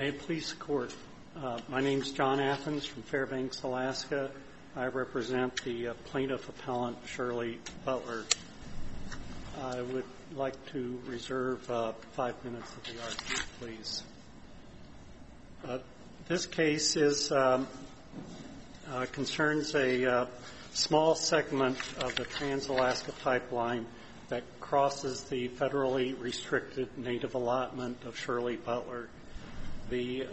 May it please the Court. My name is John Athens from Fairbanks, Alaska. I represent the plaintiff appellant Shirley Butler. I would like to reserve 5 minutes of the argument, please. This case concerns a small segment of the Trans-Alaska Pipeline that crosses the federally restricted native allotment of Shirley Butler. The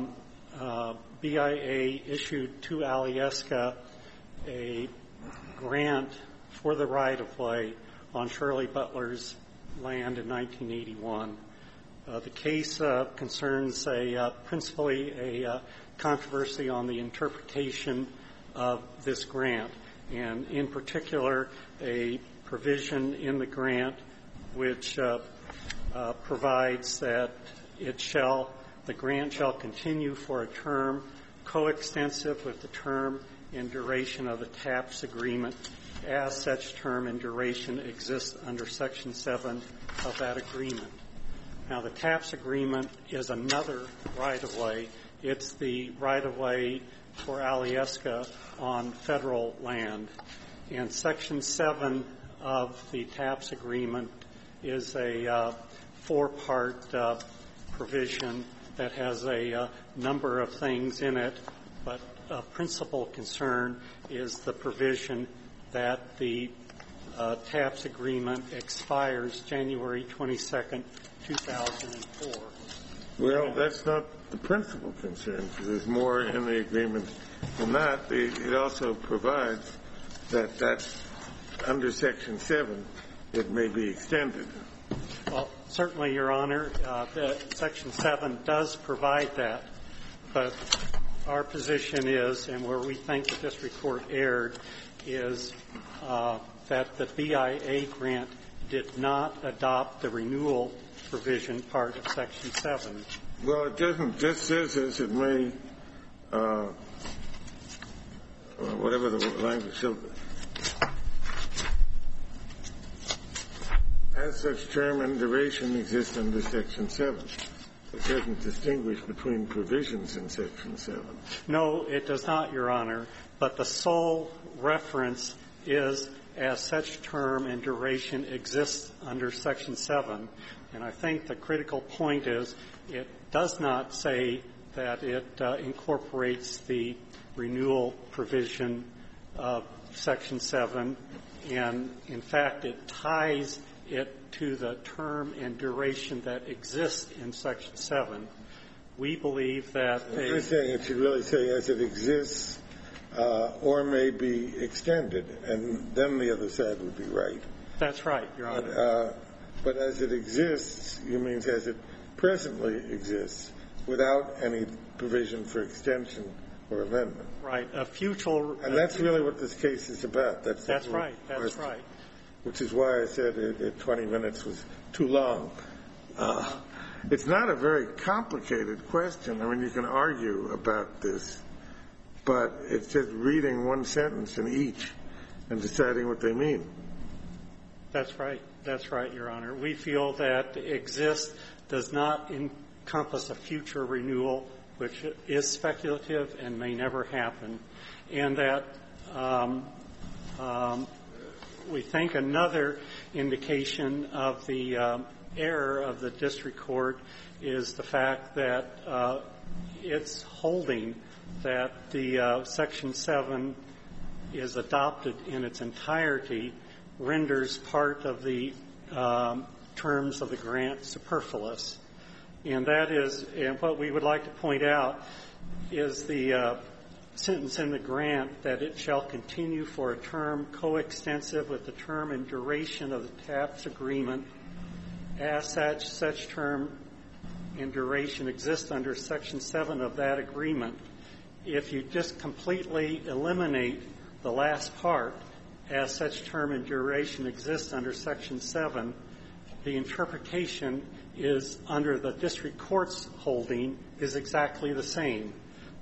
BIA issued to Alyeska a grant for the right-of-way on Shirley Butler's land in 1981. The case concerns principally a controversy on the interpretation of this grant, and in particular a provision in the grant which provides that the grant shall continue for a term coextensive with the term and duration of the TAPS agreement as such term and duration exists under Section 7 of that agreement. Now, the TAPS agreement is another right-of-way. It's the right-of-way for Alyeska on federal land. And Section 7 of the TAPS agreement is a 4-part provision that has a number of things in it, but a principal concern is the provision that the TAPS agreement expires January 22nd, 2004. Well, that's not the principal concern, because there's more in the agreement than that. It also provides that under Section 7 it may be extended. Well, certainly, Your Honor, Section 7 does provide that, but our position is, and where we think the district court erred, is that the BIA grant did not adopt the renewal provision part of Section 7. Well, it doesn't. Just says as it may, whatever the language shows, as such term and duration exist under Section 7. It doesn't distinguish between provisions in Section 7. No, it does not, Your Honor. But the sole reference is as such term and duration exists under Section 7. And I think the critical point is it does not say that it incorporates the renewal provision of Section 7. And, in fact, it ties it to the term and duration that exists in Section 7. We believe that you're saying it should really say as it exists or may be extended, and then the other side would be right. That's right, Your Honor. But as it exists, you mean as it presently exists, without any provision for extension or amendment. Right. A future. And that's really what this case is about. That's right. That's right. Which is why I said 20 minutes was too long. It's not a very complicated question. I mean, you can argue about this, but it's just reading one sentence in each and deciding what they mean. That's right. That's right, Your Honor. We feel that exist does not encompass a future renewal, which is speculative and may never happen, and that we think another indication of the error of the district court is the fact that it's holding that the Section 7 is adopted in its entirety renders part of the terms of the grant superfluous. And that is, and what we would like to point out is the sentence in the grant that it shall continue for a term coextensive with the term and duration of the TAPS agreement as such term and duration exists under Section 7 of that agreement. If you just completely eliminate the last part, as such term and duration exists under Section 7, the interpretation is under the district court's holding is exactly the same.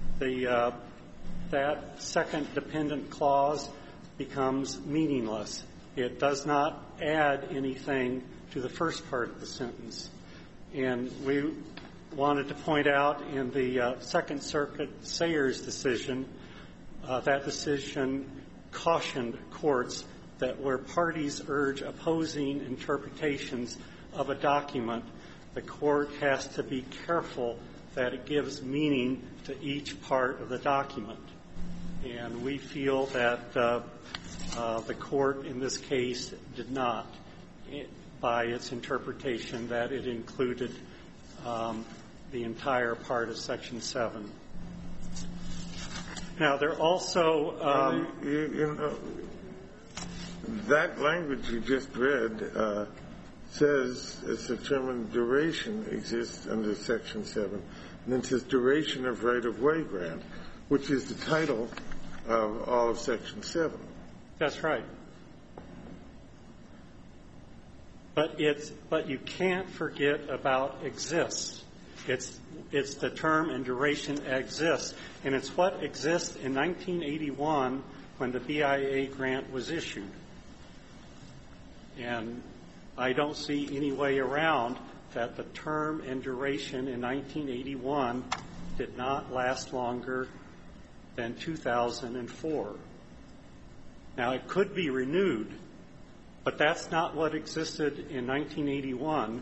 That second dependent clause becomes meaningless. It does not add anything to the first part of the sentence. And we wanted to point out in the Second Circuit Sayers decision, that decision cautioned courts that where parties urge opposing interpretations of a document, the court has to be careful that it gives meaning to each part of the document. And we feel that the court in this case did not, by its interpretation, that it included the entire part of Section 7. Now, there also that language you just read says a determined duration exists under Section 7, and then it says duration of right-of-way grant, which is the title of all of Section 7. That's right. But you can't forget about exists. It's the term and duration exists, and it's what exists in 1981 when the BIA grant was issued. And I don't see any way around that the term and duration in 1981 did not last longer than 2004. Now, it could be renewed, but that's not what existed in 1981,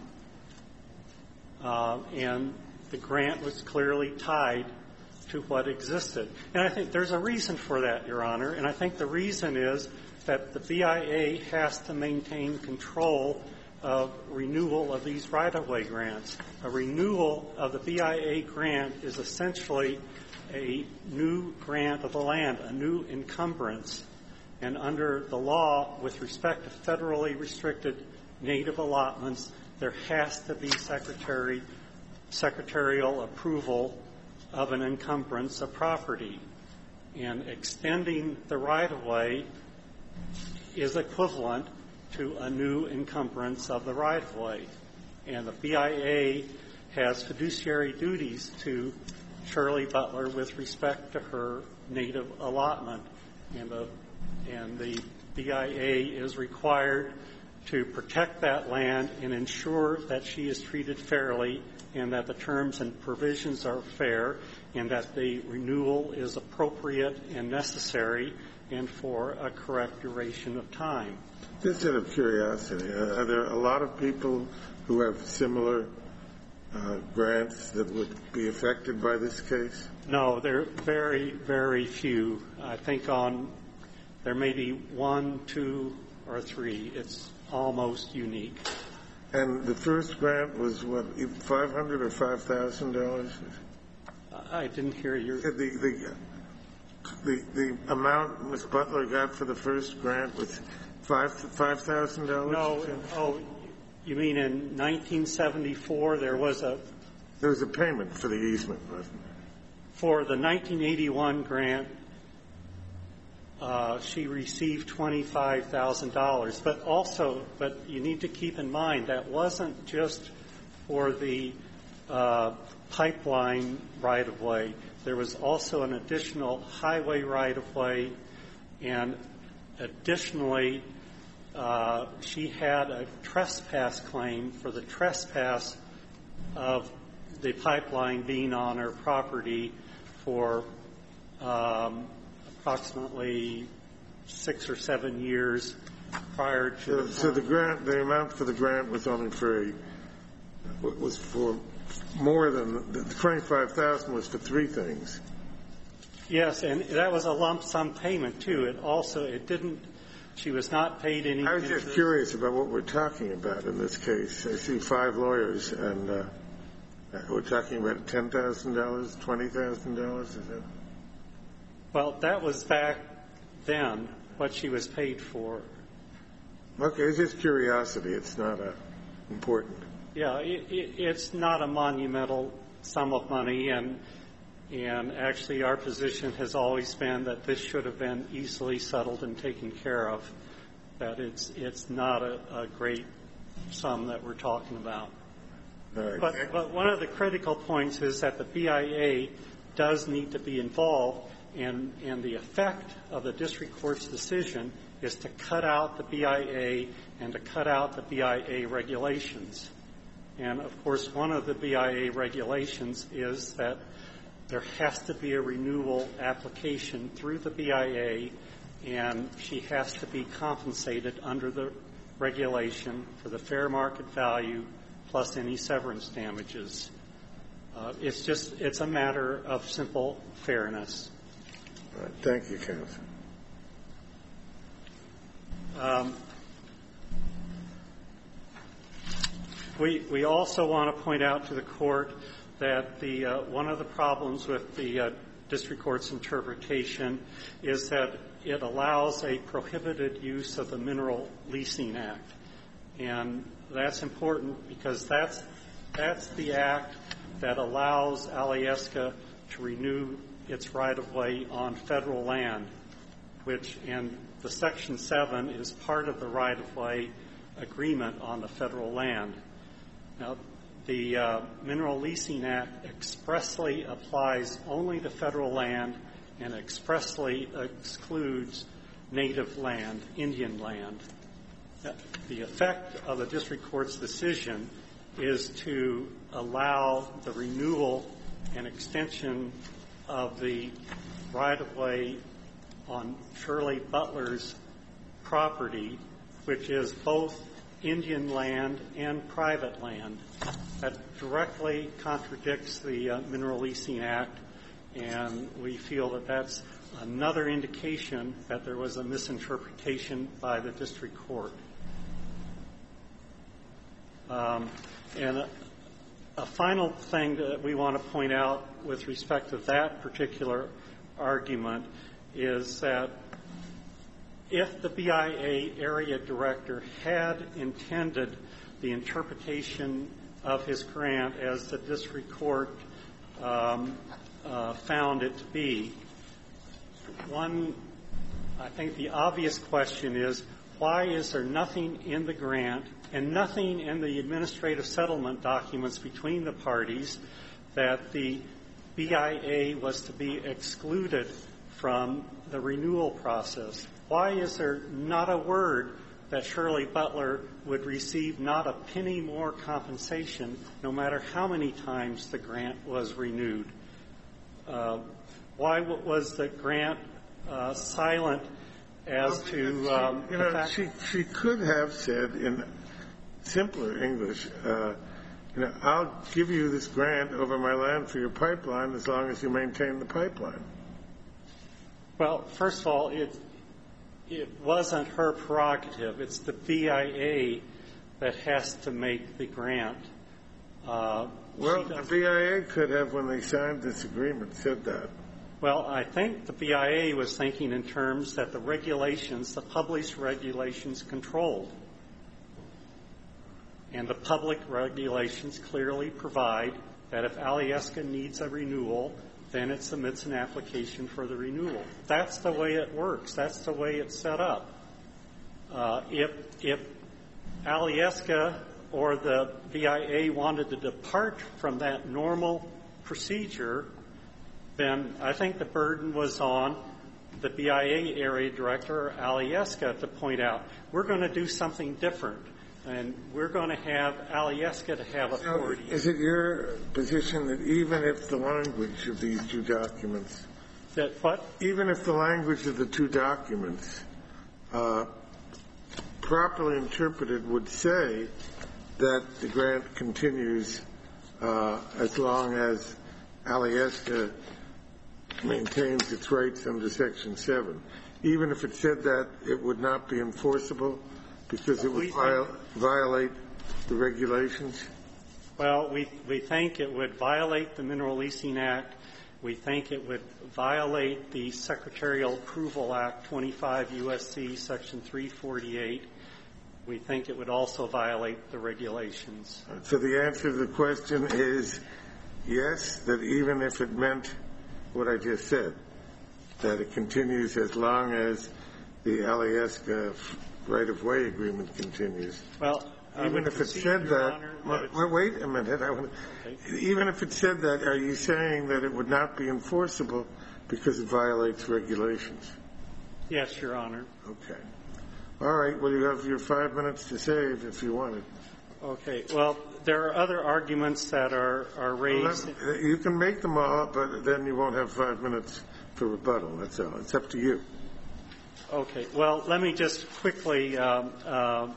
and the grant was clearly tied to what existed. And I think there's a reason for that, Your Honor, and I think the reason is that the BIA has to maintain control of renewal of these right-of-way grants. A renewal of the BIA grant is essentially a new grant of the land, a new encumbrance. And under the law, with respect to federally restricted native allotments, there has to be secretarial approval of an encumbrance of property. And extending the right-of-way is equivalent to a new encumbrance of the right-of-way. And the BIA has fiduciary duties to Shirley Butler with respect to her native allotment. And the BIA is required to protect that land and ensure that she is treated fairly and that the terms and provisions are fair and that the renewal is appropriate and necessary and for a correct duration of time. Just out of curiosity, are there a lot of people who have similar grants that would be affected by this case? No, there are very, very few. I think there may be 1, 2, or 3. It's almost unique. And the first grant was what, $500 or $5,000? I didn't hear your. The amount Ms. Butler got for the first grant was $5,000? No. Oh, you mean in 1974 there was a payment for the easement, wasn't there? For the 1981 grant, she received $25,000. But you need to keep in mind that wasn't just for the pipeline right-of-way. There was also an additional highway right-of-way, and additionally, she had a trespass claim for the trespass of the pipeline being on her property for approximately 6 or 7 years prior to. So the amount for the grant was only was for more than the $25,000 was for 3 things. Yes, and that was a lump sum payment too. It didn't. She was not paid any interest. I was just curious about what we're talking about in this case. I see 5 lawyers, and we're talking about $10,000, $20,000. Is that? Well, that was back then what she was paid for. Okay, it's just curiosity. It's not important. Yeah, it's not a monumental sum of money, and actually our position has always been that this should have been easily settled and taken care of, that it's not a great sum that we're talking about. All right. But one of the critical points is that the BIA does need to be involved, and the effect of the district court's decision is to cut out the BIA and to cut out the BIA regulations. And, of course, one of the BIA regulations is that there has to be a renewal application through the BIA, and she has to be compensated under the regulation for the fair market value plus any severance damages. It's a matter of simple fairness. All right. Thank you, counsel. We also want to point out to the Court that one of the problems with the district court's interpretation is that it allows a prohibited use of the Mineral Leasing Act. And that's important because that's the act that allows Alyeska to renew its right-of-way on federal land, which in the Section 7 is part of the right-of-way agreement on the federal land. Now, the Mineral Leasing Act expressly applies only to federal land and expressly excludes native land, Indian land. The effect of the district court's decision is to allow the renewal and extension of the right-of-way on Shirley Butler's property, which is both Indian land and private land. That directly contradicts the Mineral Leasing Act, and we feel that that's another indication that there was a misinterpretation by the district court. And a final thing that we want to point out with respect to that particular argument is that if the BIA area director had intended the interpretation of his grant as the district court found it to be, I think the obvious question is, why is there nothing in the grant and nothing in the administrative settlement documents between the parties that the BIA was to be excluded from the renewal process? Why is there not a word that Shirley Butler would receive not a penny more compensation no matter how many times the grant was renewed? Why was the grant silent as to the fact? She could have said in simpler English, I'll give you this grant over my land for your pipeline as long as you maintain the pipeline. Well, first of all, it wasn't her prerogative. It's the BIA that has to make the grant. Well, the BIA could have, when they signed this agreement, said that. Well, I think the BIA was thinking in terms that the regulations, the published regulations, controlled. And the public regulations clearly provide that if Alyeska needs a renewal, then it submits an application for the renewal. That's the way it works. That's the way it's set up. If Alyeska or the BIA wanted to depart from that normal procedure, then I think the burden was on the BIA area director, Alyeska, to point out, we're going to do something different, and we're going to have Alyeska to have authority. Is it your position that even if the language of these two documents, that what? Even if the language of the two documents properly interpreted would say that the grant continues as long as Alyeska maintains its rights under Section 7, even if it said that, it would not be enforceable because it would violate the regulations? Well, we think it would violate the Mineral Leasing Act. We think it would violate the Secretarial Approval Act, 25 U.S.C. Section 348. We think it would also violate the regulations. So the answer to the question is yes, that even if it meant what I just said, that it continues as long as the Alyeska right-of-way agreement continues. Well, even if it said that, wait a minute. Even if it said that, are you saying that it would not be enforceable because it violates regulations? Yes, Your Honor. Okay. All right. Well, you have your 5 minutes to save if you want it. Okay. Well, there are other arguments that are raised. Well, you can make them all, but then you won't have 5 minutes for rebuttal. That's all. It's up to you. Okay. Well, let me just quickly talk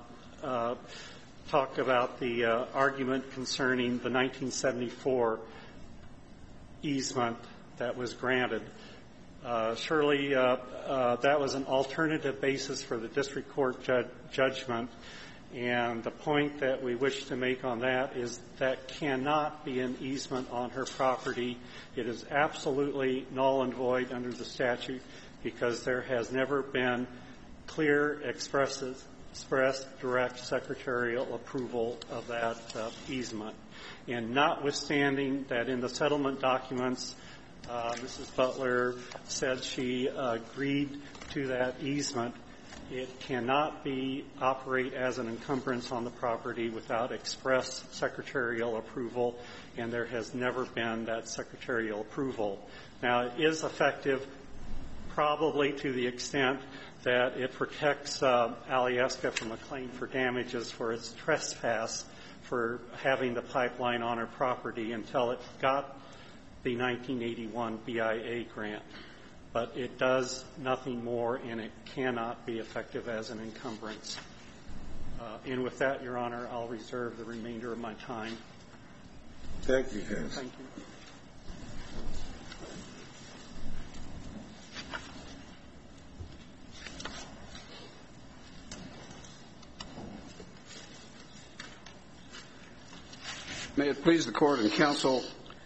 about the argument concerning the 1974 easement that was granted. Surely that was an alternative basis for the district court judgment, and the point that we wish to make on that is that cannot be an easement on her property. It is absolutely null and void under the statute because there has never been clear, express, direct secretarial approval of that easement. And notwithstanding that in the settlement documents, Mrs. Butler said she agreed to that easement, it cannot operate as an encumbrance on the property without express secretarial approval, and there has never been that secretarial approval. Now, it is effective probably to the extent that it protects Alyeska from a claim for damages for its trespass for having the pipeline on her property until it got the 1981 BIA grant. But it does nothing more, and it cannot be effective as an encumbrance. And with that, Your Honor, I'll reserve the remainder of my time. Thank you, Judge. Thank you. May it please the Court and Counsel,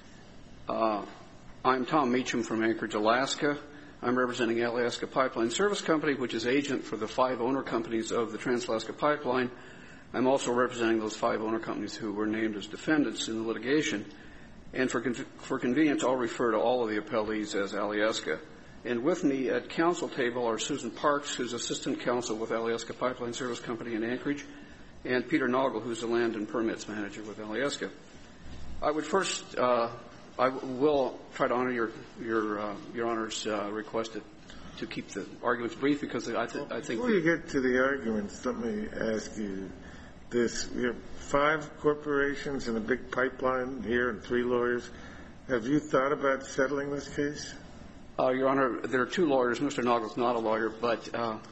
I'm Tom Meacham from Anchorage, Alaska. I'm representing Alyeska Pipeline Service Company, which is agent for the 5 owner companies of the Trans-Alaska Pipeline. I'm also representing those 5 owner companies who were named as defendants in the litigation. And for convenience, I'll refer to all of the appellees as Alyeska. And with me at counsel table are Susan Parks, who's assistant counsel with Alyeska Pipeline Service Company in Anchorage, and Peter Noggle, who's the land and permits manager with Alyeska. I would first, I will try to honor your Honor's request to keep the arguments brief because I think. Before you get to the arguments, let me ask you this: we have 5 corporations and a big pipeline here and 3 lawyers. Have you thought about settling this case? Your Honor, there are 2 lawyers. Mr. Noggle's not a lawyer, but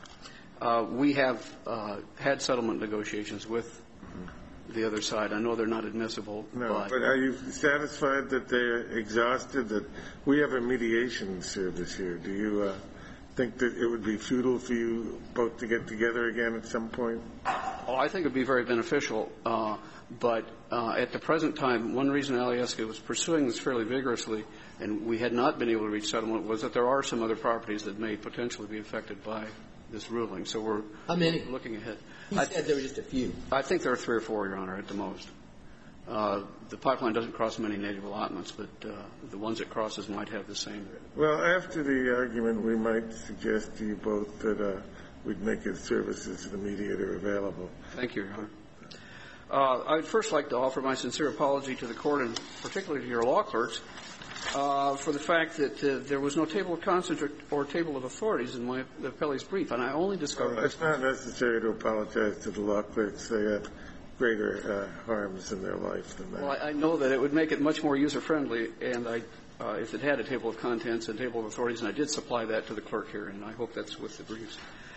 we have had settlement negotiations with the other side. I know they're not admissible. No, but are you satisfied that they're exhausted, that we have a mediation service here? Do you think that it would be futile for you both to get together again at some point? Oh, I think it would be very beneficial. But at the present time, one reason Alyeska was pursuing this fairly vigorously and we had not been able to reach settlement was that there are some other properties that may potentially be affected by this ruling. So we're looking ahead. He said there were just a few. I think there are 3 or 4, Your Honor, at the most. The pipeline doesn't cross many native allotments, but the ones it crosses might have the same. Well, after the argument, we might suggest to you both that we'd make his services to the mediator available. Thank you, Your Honor. I'd first like to offer my sincere apology to the Court and particularly to your law clerks for the fact that there was no table of contents or table of authorities in my appellee's brief, and I only discovered It's not necessary to apologize to the law clerks. They have greater harms in their life than that. Well, I know that it would make it much more user-friendly, and if it had a table of contents and table of authorities, and I did supply that to the clerk here, and I hope that's with the briefs.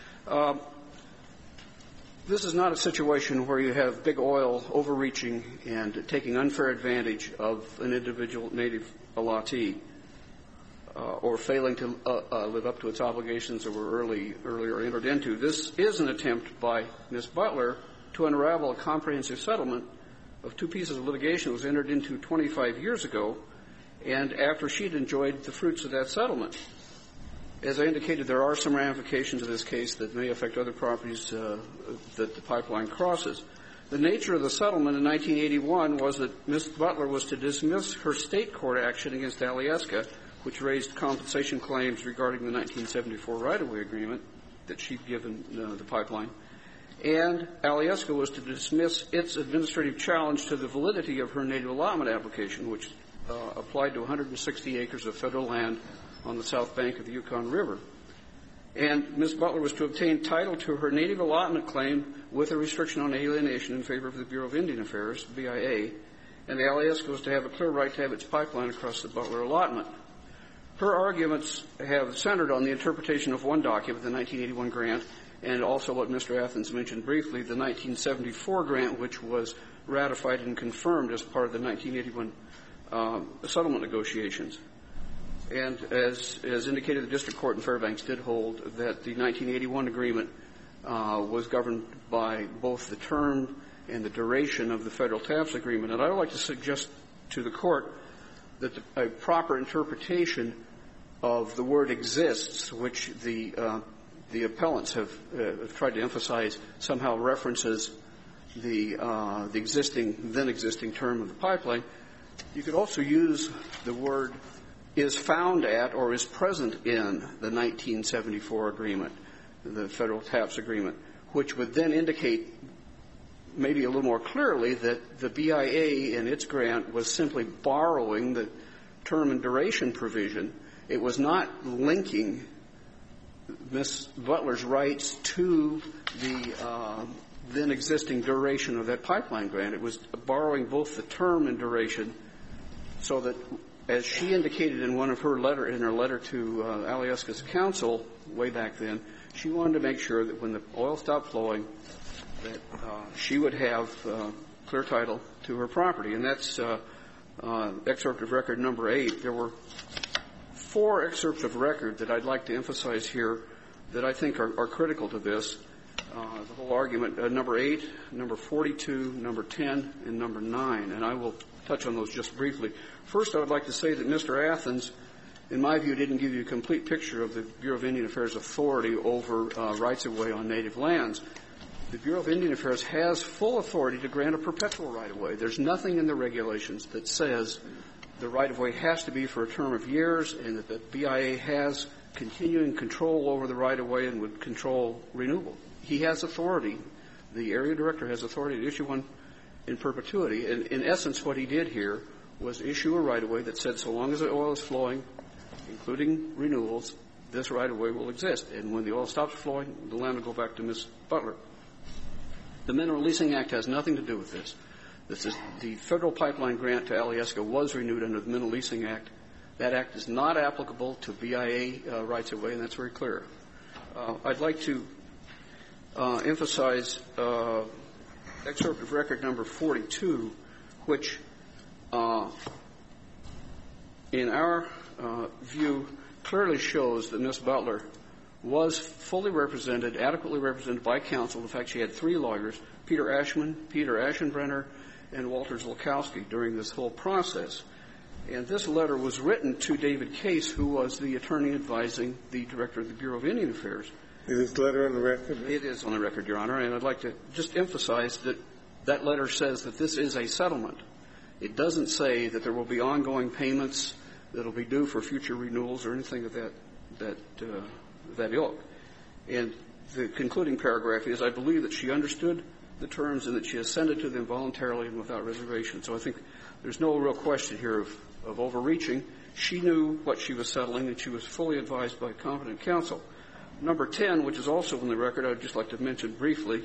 This is not a situation where you have big oil overreaching and taking unfair advantage of an individual native allottee or failing to live up to its obligations that were earlier entered into. This is an attempt by Ms. Butler to unravel a comprehensive settlement of 2 pieces of litigation that was entered into 25 years ago, and after she'd enjoyed the fruits of that settlement. As I indicated, there are some ramifications of this case that may affect other properties that the pipeline crosses. The nature of the settlement in 1981 was that Ms. Butler was to dismiss her state court action against Alyeska, which raised compensation claims regarding the 1974 right-of-way agreement that she'd given the pipeline. And Alyeska was to dismiss its administrative challenge to the validity of her native allotment application, which applied to 160 acres of federal land on the south bank of the Yukon River. And Ms. Butler was to obtain title to her native allotment claim with a restriction on alienation in favor of the Bureau of Indian Affairs, BIA, and the Alyeska was to have a clear right to have its pipeline across the Butler allotment. Her arguments have centered on the interpretation of one document, the 1981 grant, and also what Mr. Athens mentioned briefly, the 1974 grant, which was ratified and confirmed as part of the 1981 settlement negotiations. And as indicated, the district court in Fairbanks did hold that the 1981 agreement was governed by both the term and the duration of the federal TAPS agreement. And I would like to suggest to the court that a proper interpretation of the word exists, which the appellants have tried to emphasize, somehow references the then existing term of the pipeline. You could also use the word is found at or is present in the 1974 agreement, the federal TAPS agreement, which would then indicate maybe a little more clearly that the BIA in its grant was simply borrowing the term and duration provision. It was not linking Ms. Butler's rights to the then existing duration of that pipeline grant. It was borrowing both the term and duration, so that, as she indicated in her letter to Alyeska's counsel way back then, she wanted to make sure that when the oil stopped flowing, that she would have clear title to her property. And that's excerpt of record number 8. There were 4 excerpts of record that I'd like to emphasize here that I think are critical to this. The whole argument, number 8, number 42, number 10, and number 9. And I will touch on those just briefly. First, I would like to say that Mr. Athens, in my view, didn't give you a complete picture of the Bureau of Indian Affairs authority over rights-of-way on native lands. The Bureau of Indian Affairs has full authority to grant a perpetual right-of-way. There's nothing in the regulations that says the right-of-way has to be for a term of years and that the BIA has continuing control over the right-of-way and would control renewal. He has authority. The area director has authority to issue one in perpetuity. And in essence, what he did here was issue a right-of-way that said so long as the oil is flowing, including renewals, this right-of-way will exist. And when the oil stops flowing, the land will go back to Ms. Butler. The Mineral Leasing Act has nothing to do with this. The federal pipeline grant to Alyeska was renewed under the Mineral Leasing Act. That act is not applicable to BIA rights-of-way, and that's very clear. I'd like to emphasize excerpt of record number 42, which, in our view, clearly shows that Ms. Butler was fully represented, adequately represented by counsel. In fact, she had 3 lawyers, Peter Ashman, Peter Aschenbrenner, and Walter Zlokowski, during this whole process. And this letter was written to David Case, who was the attorney advising the director of the Bureau of Indian Affairs. Is this letter on the record? It is on the record, Your Honor, and I'd like to just emphasize that that letter says that this is a settlement. It doesn't say that there will be ongoing payments that will be due for future renewals or anything of that ilk. And the concluding paragraph is, I believe that she understood the terms and that she assented to them voluntarily and without reservation. So I think there's no real question here of overreaching. She knew what she was settling, and she was fully advised by competent counsel. Number 10, which is also on the record, I would just like to mention briefly,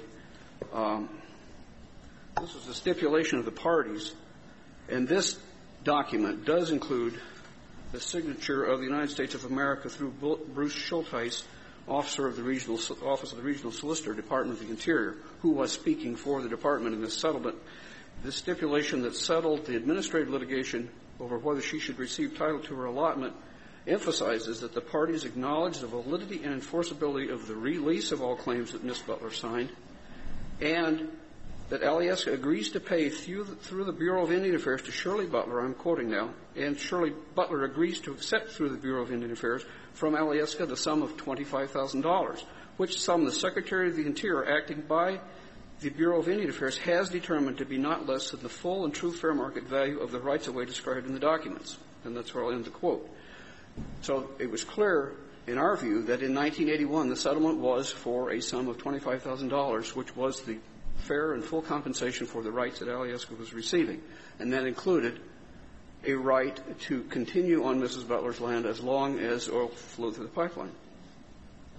this was a stipulation of the parties, and this document does include the signature of the United States of America through Bruce Schultheis, officer of the Office of the Regional Solicitor, Department of the Interior, who was speaking for the department in this settlement. This stipulation that settled the administrative litigation over whether she should receive title to her allotment emphasizes that the parties acknowledge the validity and enforceability of the release of all claims that Ms. Butler signed, and that Alyeska agrees to pay through the Bureau of Indian Affairs to Shirley Butler, I'm quoting now, and Shirley Butler agrees to accept through the Bureau of Indian Affairs from Alyeska the sum of $25,000, which sum the Secretary of the Interior, acting by the Bureau of Indian Affairs, has determined to be not less than the full and true fair market value of the rights-of-way described in the documents. And that's where I'll end the quote. So it was clear, in our view, that in 1981 the settlement was for a sum of $25,000, which was the fair and full compensation for the rights that Alyeska was receiving. And that included a right to continue on Mrs. Butler's land as long as oil flowed through the pipeline.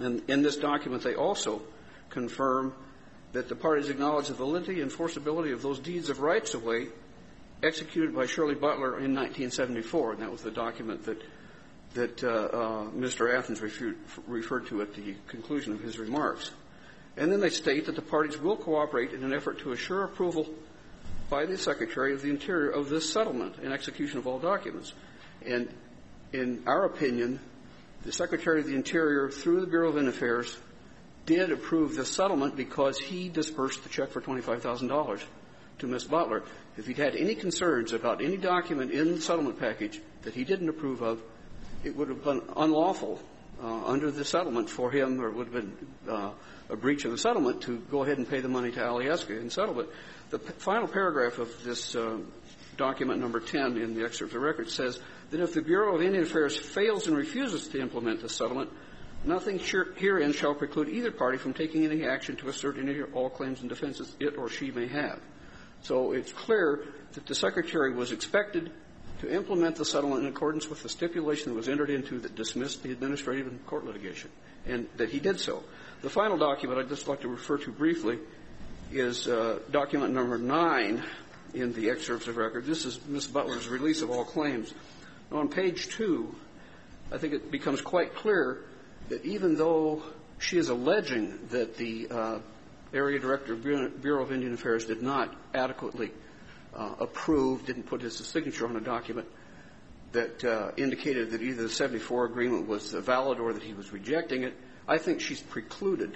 And in this document, they also confirm that the parties acknowledge the validity and enforceability of those deeds of rights-of-way executed by Shirley Butler in 1974. And that was the document that Mr. Athens referred to at the conclusion of his remarks. And then they state that the parties will cooperate in an effort to assure approval by the Secretary of the Interior of this settlement and execution of all documents. And in our opinion, the Secretary of the Interior, through the Bureau of Indian Affairs, did approve this settlement because he dispersed the check for $25,000 to Ms. Butler. If he'd had any concerns about any document in the settlement package that he didn't approve of, it would have been unlawful under the settlement for him, or it would have been a breach of the settlement to go ahead and pay the money to Alyeska and settle it. The final paragraph of this document number 10 in the excerpt of the record says that if the Bureau of Indian Affairs fails and refuses to implement the settlement, nothing herein shall preclude either party from taking any action to assert any or all claims and defenses it or she may have. So it's clear that the Secretary was expected to implement the settlement in accordance with the stipulation that was entered into that dismissed the administrative and court litigation, and that he did so. The final document I'd just like to refer to briefly is document number 9 in the excerpts of record. This is Ms. Butler's release of all claims. On page 2, I think it becomes quite clear that even though she is alleging that the Area Director of Bureau of Indian Affairs did not adequately approve, didn't put his signature on a document that indicated that either the 74 agreement was valid or that he was rejecting it, I think she's precluded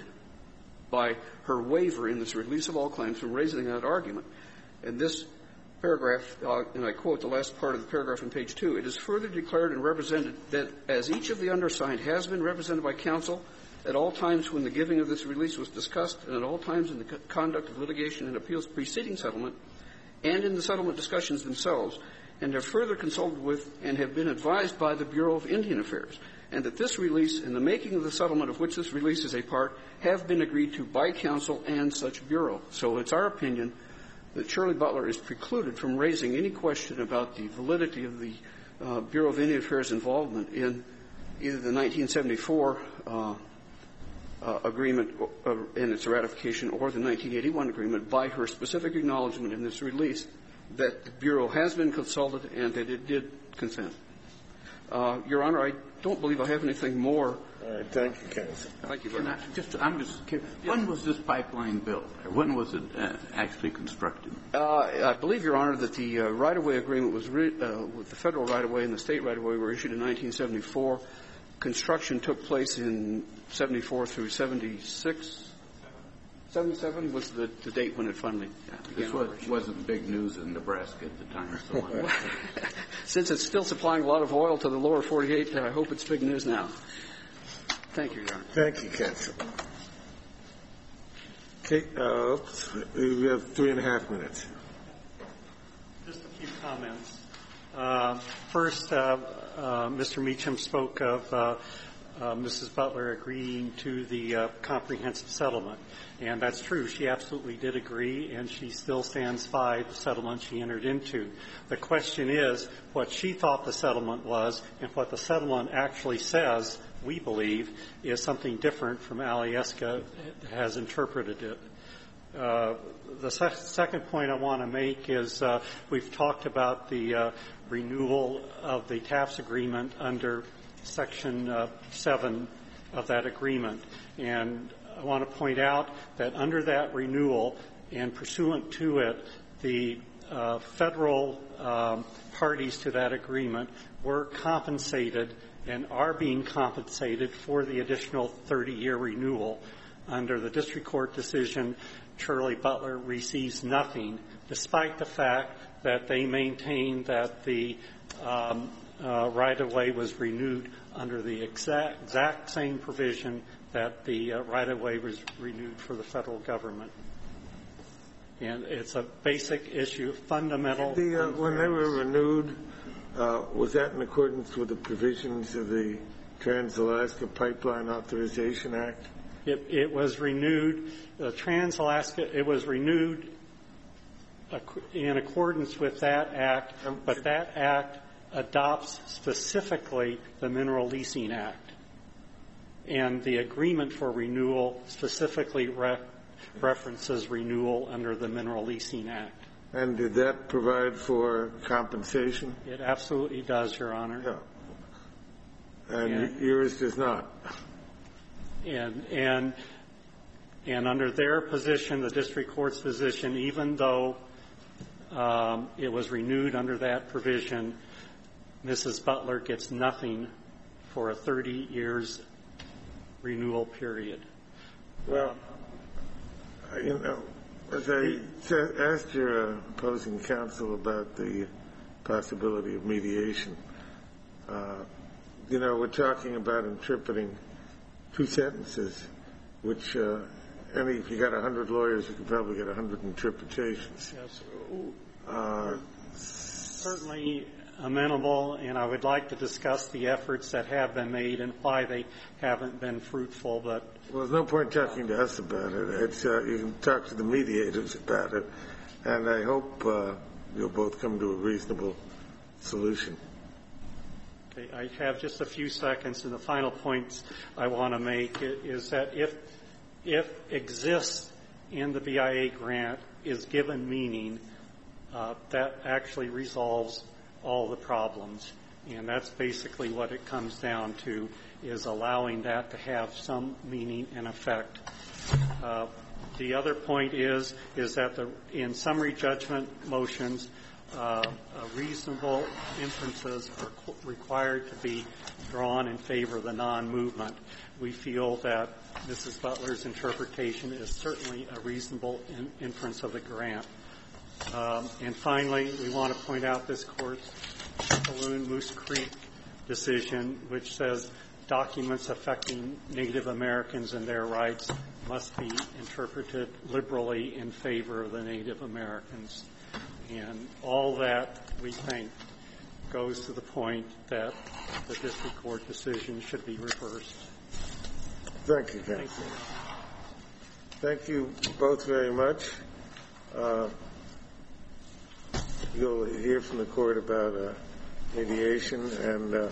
by her waiver in this release of all claims from raising that argument. And this paragraph, and I quote the last part of the paragraph on page 2, it is further declared and represented that as each of the undersigned has been represented by counsel at all times when the giving of this release was discussed and at all times in the conduct of litigation and appeals preceding settlement and in the settlement discussions themselves, and have further consulted with and have been advised by the Bureau of Indian Affairs, and that this release and the making of the settlement of which this release is a part have been agreed to by counsel and such bureau. So it's our opinion that Shirley Butler is precluded from raising any question about the validity of the Bureau of Indian Affairs involvement in either the 1974 agreement and its ratification or the 1981 agreement by her specific acknowledgment in this release that the Bureau has been consulted and that it did consent. Your Honor, I don't believe I have anything more. All right. Thank you, counsel. Thank you very much. I'm just curious. When was this pipeline built? Or when was it actually constructed? I believe, Your Honor, that the right-of-way agreement was with the federal right-of-way and the state right-of-way were issued in 1974. Construction took place in 74 through 76. 77 was the date when it finally began. This wasn't big news in Nebraska at the time. So Since it's still supplying a lot of oil to the lower 48, I hope it's big news now. Thank you, Your Honor. Thank you, counsel. Okay, we have 3.5 minutes. Just a few comments. First, Mr. Meacham spoke of Mrs. Butler agreeing to the comprehensive settlement. And that's true. She absolutely did agree, and she still stands by the settlement she entered into. The question is what she thought the settlement was and what the settlement actually says, we believe, is something different from Alyeska has interpreted it. The second point I want to make is we've talked about the renewal of the TAPS agreement under Section 7 of that agreement. And I want to point out that under that renewal and pursuant to it, the federal parties to that agreement were compensated and are being compensated for the additional 30-year renewal. Under the district court decision, Shirley Butler receives nothing, despite the fact that they maintain that the right-of-way was renewed under the exact same provision that the right-of-way was renewed for the federal government. And it's a basic issue, fundamental. When they were renewed, was that in accordance with the provisions of the Trans-Alaska Pipeline Authorization Act? It was renewed, the Trans-Alaska, it was renewed in accordance with that act, but that act adopts specifically the Mineral Leasing Act. And the agreement for renewal specifically references renewal under the Mineral Leasing Act. And did that provide for compensation? It absolutely does, Your Honor. Yeah. And yours does not. And under their position, the district court's position, even though it was renewed under that provision, Mrs. Butler gets nothing for a 30 years renewal period. Well, you know, as I asked your opposing counsel about the possibility of mediation, you know, we're talking about interpreting two sentences, which if you got 100 lawyers, you could probably get 100 interpretations. Yes. Certainly amenable, and I would like to discuss the efforts that have been made and why they haven't been fruitful. But well, there's no point talking to us about it. It's you can talk to the mediators about it, and I hope you'll both come to a reasonable solution. Okay, I have just a few seconds, and the final points I want to make is that if exists in the BIA grant is given meaning, that actually resolves all the problems. And that's basically what it comes down to, is allowing that to have some meaning and effect. The other point is that in summary judgment motions, reasonable inferences are required to be drawn in favor of the non-movement. We feel that Mrs. Butler's interpretation is certainly a reasonable inference of the grant. And finally, we want to point out this Court's Balloon Moose Creek decision, which says documents affecting Native Americans and their rights must be interpreted liberally in favor of the Native Americans. And all that, we think, goes to the point that the district court decision should be reversed. Thank you, counsel. Thank you both very much. You'll hear from the court about mediation, and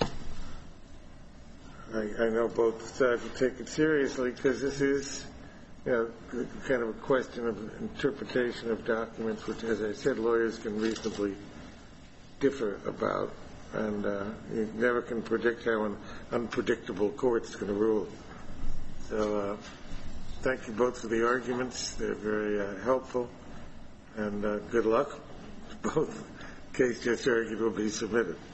I know both sides will take it seriously, because this is, you know, kind of a question of interpretation of documents, which, as I said, lawyers can reasonably differ about, and you never can predict how an unpredictable court's going to rule. So thank you both for the arguments. They're very helpful, and good luck. Both cases just argued will be submitted.